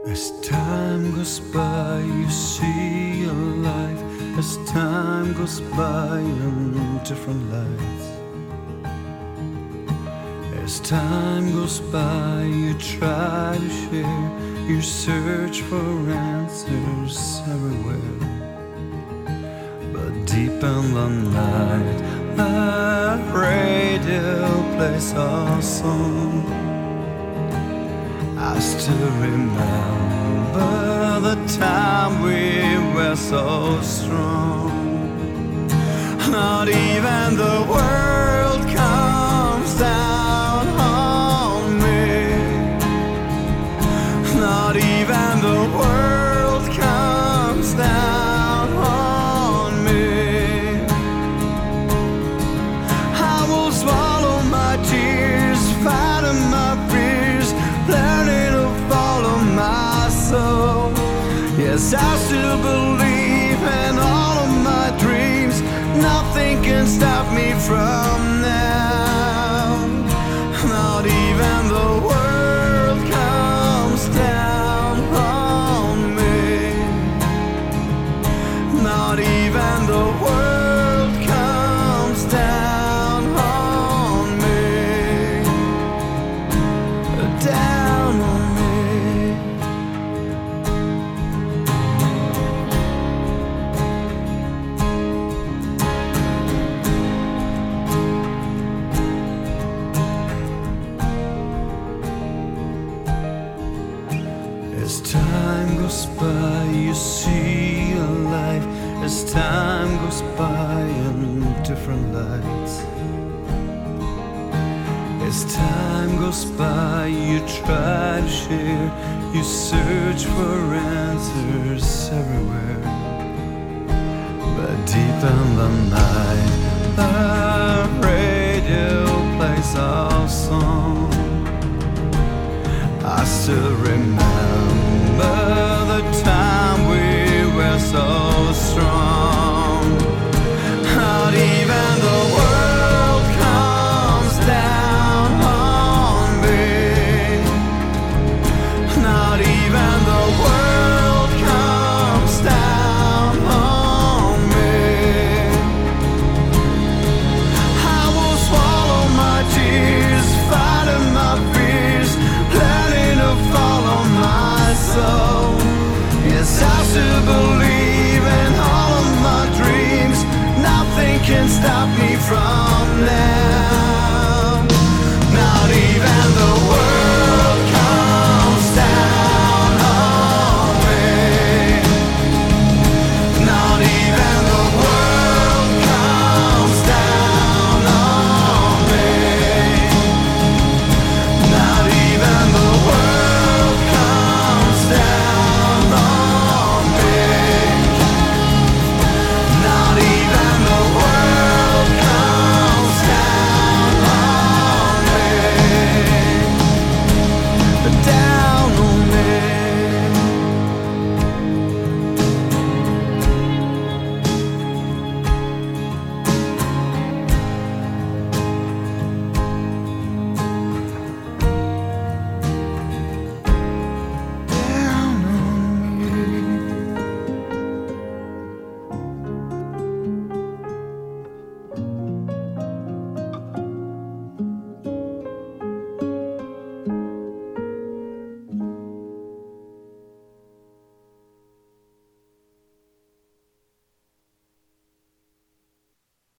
As time goes by, you see your life. As time goes by in different lights. As time goes by, you try to share. You search for answers everywhere. But deep in the night, a radio plays our song. I still remember the time we were so strong. Not even the world comes down on me. Not even the world comes down on me. I will swallow my tears, fighting my fears, learning to follow my soul. Yes, I still believe in all of my dreams. Nothing can stop me from now. Not even the world comes down on me. Not even the world comes down on me. Down on me. As time goes by, you see your life. As time goes by in different lights. As time goes by, you try to share. You search for answers everywhere. But deep in the night, the radio plays our song. I still remember